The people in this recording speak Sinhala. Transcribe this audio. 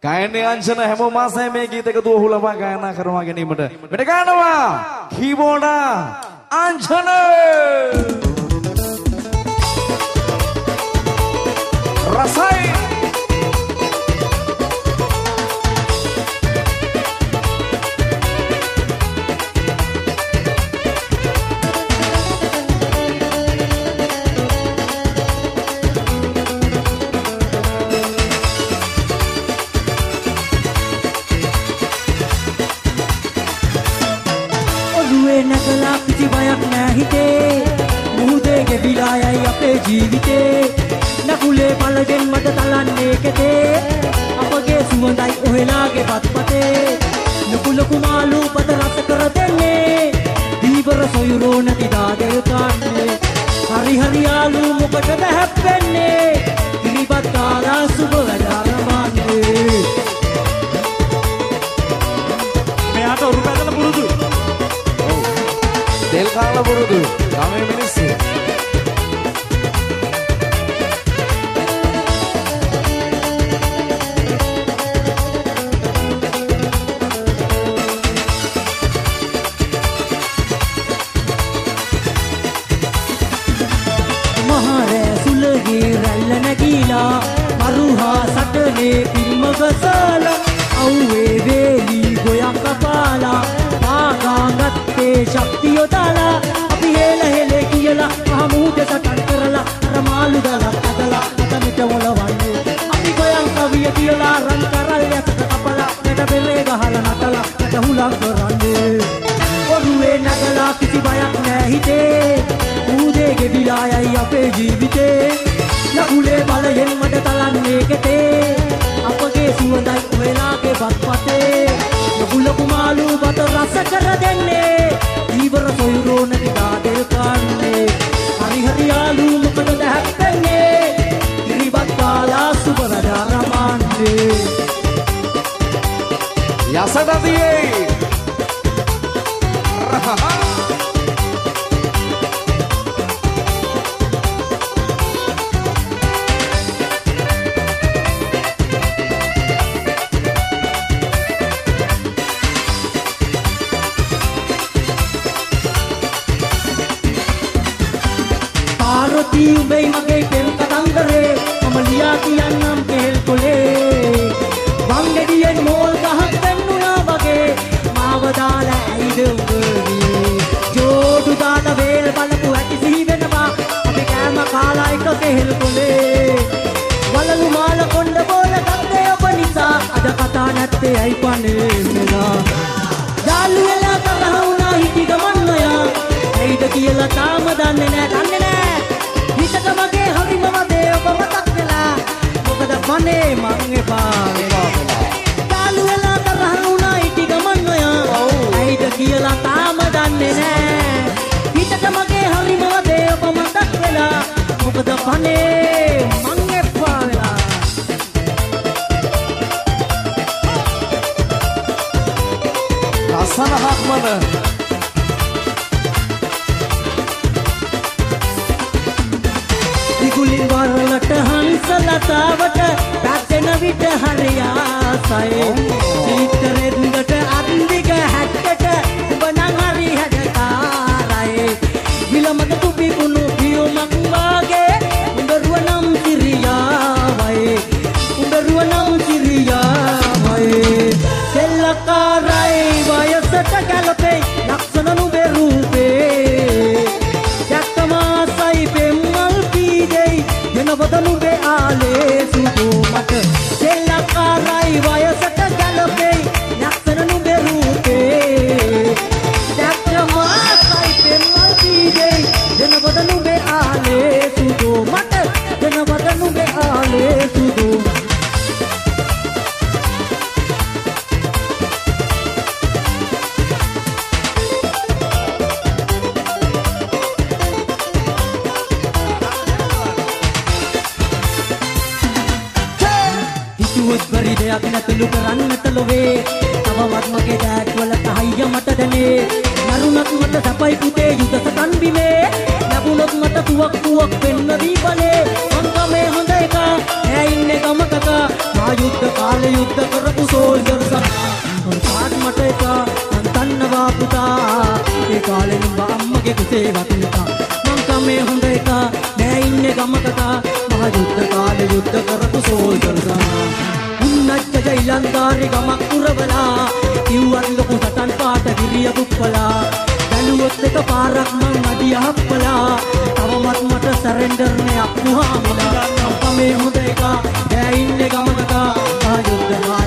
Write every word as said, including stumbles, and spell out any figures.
ගායනයේ අංශන හැම මාසෙම මේ ගීත එකතු ඔහු ලබා ගායනා කරනවා ගැනීමට මෙන්න ගන්නවා කීබෝඩ අංශන රසයි නැකලා කිසි බයක් නෑ හිතේ මුහුදේ ගෙවිලා යයි අපේ ජීවිතේ නකුලේ පළගෙන් මට තලන්නේ කෙතේ අපගේ සුවඳයි ඔහෙලාගේ පත්පතේ නුකුල කුමාලු පත රස කර දෙන්නේ දීවර සොයුරෝ නැති දාදේ කාන්නේ හරි හරි යාලු මොකටද හැප්පෙන්නේ කිරිබත් කාලා සුබ වැඩාරමන්නේ මෙයාට උරු පැදලා පුරුදු Del kaala burudu game minissu mahare sulage ralla nagila maruha satane pilma gasala auwe veli goyak kapala පාගාගත්තේ ශක්තිය දාලා අපි හෙල හෙල කියලා අහමුද සටන් කරලා අර මාළු දාලා අදලා අතමිට මොලවන්නේ අපි ගයන් කවිය කියලා රන් කරල් යකට කපලා මෙට බෙරේ ගහලා නටලා මට හුලක් කරන්නේ ඔරුවේ නගලා කිසි බයක් නෑ හිතේ ඌදේ ගෙවිලා යයි අපේ ජීවිතේ නකුලේ බලයෙන් මට තලන්නේ කෙතේ අපගේ සුවඳයි ඔයලාගේ බත්පතේ නුකුල කුමාලු බත රස කර දෙන්නේ දීවර සොයුරෝ නැති දාදෙල් කන්නේ හරි හරි යාලු මොකටද හැප්පෙන්නේ කිරිබත් කාලා සුබ වැඩාරමන්නේ යසදතියේ උඹේ මගේ පෙම් කතන්දරේ මම ලියා කියන්නම් කෙහෙල් කොලේ වංගෙඩියෙන් මෝල් ගහක් පෙන්නුනා වගේ මාව දාලා ඇයිද උඹේ ජෝඩු දාලා වේල් බලපු ඇටි සිහි වෙනවා අපි කෑම කාලා එක කෙහෙල් කොලේ වලලු මාල කොණ්ඩ බෝල ගත්තේ ඔබ නිසා අද කතා නැත්තේ ඇයි පනේ මෙලා යාළු වෙලා කතා වුණා හිටි ගමන් ඔයා ඇයිද කියලා තාම දන්නේ නෑ දන්නේ නෑ හිතට මගේ හරිම වදේ ඔබ මතක් වෙලා මොකද මනේ මං එපා වෙලා යාළු වෙලා තරහ වුණා ඉටි ගමන් ඔයා ඇයිද කියලා තාම දන්නේ නෑ හිතට මගේ හරිම වදේ ඔබ මතක් වෙලා මොකද මනේ මං එපා වෙලා රසනහක් මන කුලින් වරලට හංසලතාවට පැත්තෙන විට හරියාසයි චිත්‍රෙන්දට අන්දික හැට්ටට ඔබ නම් හරි හැඩකාරයි විලමක තුපි කුණු පියුමක් වාගේ උඹරුව නම් සිරියාවයි උඹරුව නම් සිරියාවයි සෙල්ලකාරයි වයසට ගැලපේ ලක්ෂණ නුඹේ රූපේ ජක්කමාසයි පෙම්මල් जनवद नुबे आले सुदो मट सेल्लकाराई वयसट गलपे नक्सन नुबे रूपे जक्कमासई पेम्मल पीजे जनवद नुबे आले सुदो मट जनवद नुबे आले सुदो දෙයක් නැතුළු කරන්නට ලොවේ තවවත් මගේ ඩෑඩ් වලට හයිය මට දැනේ නරුණක් මට සපයි පුතේ යුද සටන් බිමේ ලැබුණොත් මට තුවක් තුවක් වෙන්න දීපනේ මං ගමේ හොඳ එකා ඈ ඉන්නේ ගමකක මා යුද්ධ කාලේ යුද්ධ කරපු සෝල්ජර් සමා කාට මට එක මං දන්නවා පුතා ඒ කාලේ නුඹ අම්මගේ කුසේ වතුනතා මං කමේ හොඳ එක නෑ ඉන්නේ ගමකට මහ යුද්ධ කාලේ යුද්ධ කරපු සෝල්ජර් සමා උන්නච්ච ජයිලන්දාරි ගමක් පුරවලා කිව්වත් ලොකු සටන් පාට ගිරිය දුප්පලා බැලුවොත් එක පාරක් මං අඩිය හප්පලා තවමත් මට සරෙන්ඩර් නේ අප්පුහාමලා කමේ හොඳ එක නෑ ඉන්නේ ගමකට මහ යුද්ධ